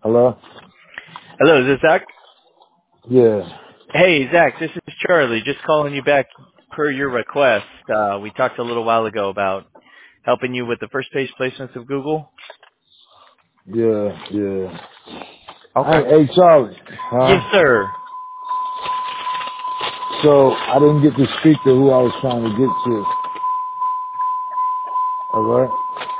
Hello? Hello, is this Zach? Yeah. Hey, Zach, this is Charlie. Just calling you back per your request. We talked a little while ago about helping you with the first page placements of Google. Yeah. Okay. Hey, Charlie. Yes, Huh? sir. So, I didn't get to speak to who I was trying to get to. Alright?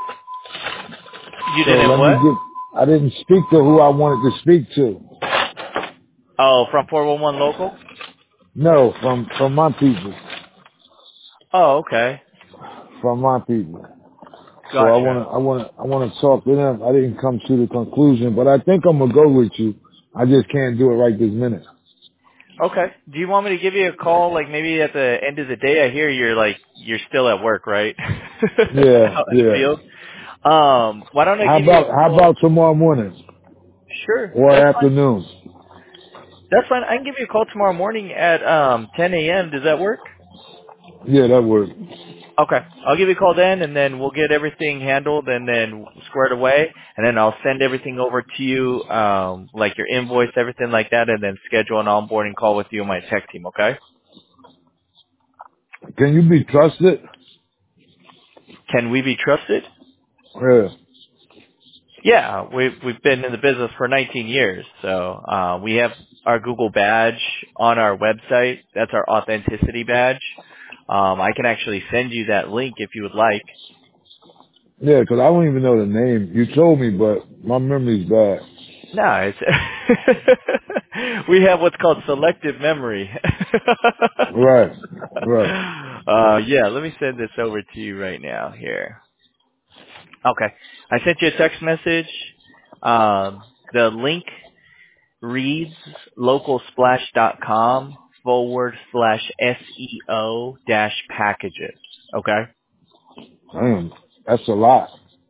You So, didn't let me what? get, I didn't speak to who I wanted to speak to. Oh, from 411 local? No, from my people. Oh, okay. From my people. So Gotcha. I wanna talk to them. I didn't come to the conclusion, but I think I'm gonna go with you. I just can't do it right this minute. Okay. Do you want me to give you a call, like maybe at the end of the day? I hear you're still at work, right? Yeah, Out in the yeah. field. Why don't I How give you a about, how call? about tomorrow morning? Sure. Or That's fine. afternoon? That's fine. I can give you a call tomorrow morning at 10 a.m. Does that work? Yeah, that works. Okay. I'll give you a call then, and then we'll get everything handled and then squared away, and then I'll send everything over to you, like your invoice, everything like that, and then schedule an onboarding call with you and my tech team, okay? Can you be trusted? Can we be trusted? Yeah. Yeah, we've been in the business for 19 years, so we have our Google badge on our website. That's our authenticity badge. I can actually send you that link if you would like. Yeah, 'cause I don't even know the name. You told me, but my memory's bad. No, it's we have what's called selective memory. Right. Right. Yeah, let me send this over to you right now here. Okay. I sent you a text message. The link reads localsplash.com/SEO dash packages. Okay. Damn. That's a lot.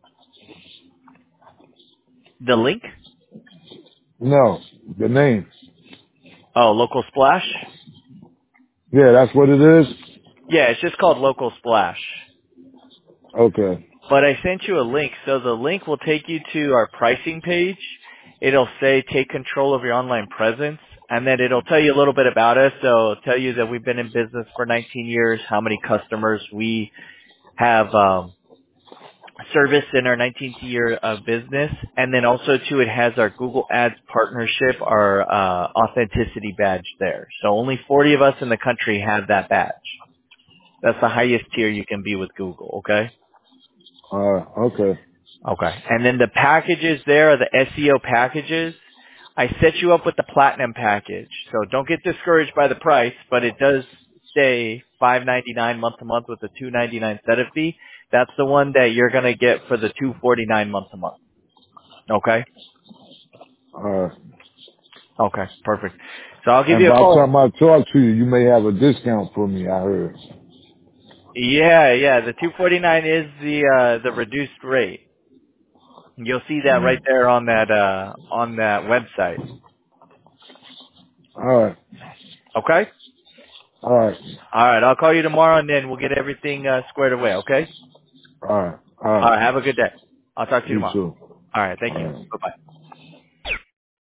The link? No. The name. Oh, Local Splash? Yeah, that's what it is? Yeah, it's just called Local Splash. Okay. But I sent you a link, so the link will take you to our pricing page. It'll say take control of your online presence, and then it'll tell you a little bit about us. So it'll tell you that we've been in business for 19 years, how many customers we have serviced in our 19th year of business, and then also too it has our Google Ads partnership, our authenticity badge there. So only 40 of us in the country have that badge. That's the highest tier you can be with Google, okay? Okay. Okay. And then the packages there are the SEO packages. I set you up with the platinum package. So don't get discouraged by the price, but it does stay $5.99 month to month with a $2.99 setup fee. That's the one that you're going to get for the $2.49 month to month. Okay? Alright. Okay. Perfect. So I'll give And you a by the call. time I talk to you, you may have a discount for me, I heard. Yeah. The 249 is the reduced rate. You'll see that right Mm. there on that website. Alright. Okay? Alright. All right, I'll call you tomorrow, and then we'll get everything squared away, okay? Alright. All Alright. right, have a good day. I'll talk to you You tomorrow. too. All right, thank you. Alright. Bye-bye.